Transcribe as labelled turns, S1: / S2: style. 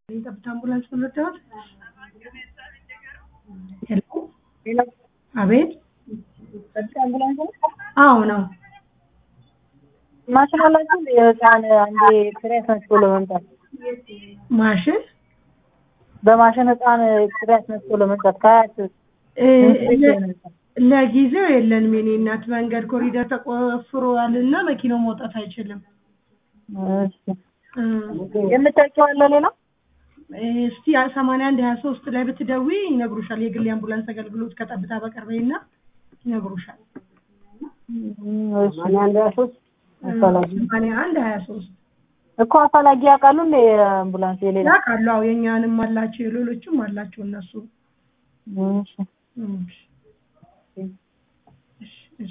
S1: ጠብታ አምቡላንስ መጣት ሄሎ
S2: ሄሎ
S1: አቤት
S2: ጠብታ አምቡላንስ
S1: አዎ ነው
S2: ማሽን አላችሁ የህፃን አንዴ ኤክስሬስ ነስቶ ለመምጣት
S1: ማሽን
S2: በማሽን ህፃን ኤክስሬስ ነስቶ ለመምጣት ካያት
S1: ለጊዜው የለንም የኔ እናት መንገድ ኮሪደር ተቆፍሯልና መኪናው መውጣት አይችልም
S2: እሺ የምታውቂው አለ ሌላ
S1: እስቲ 8123 ላይ ብትደውይ ይነግሩሻል የግል አምቡላንስ አገልግሎት ከጠብታ በቀርበይና ይነግሩሻል 8123
S2: እኮ አፋላጊ ያውቃሉ እንደ አምቡላንስ የሌላ
S1: ያውቃሉ አዎ የኛንም አላቸው የሌሎችም አላቸው እነሱ
S2: እሺ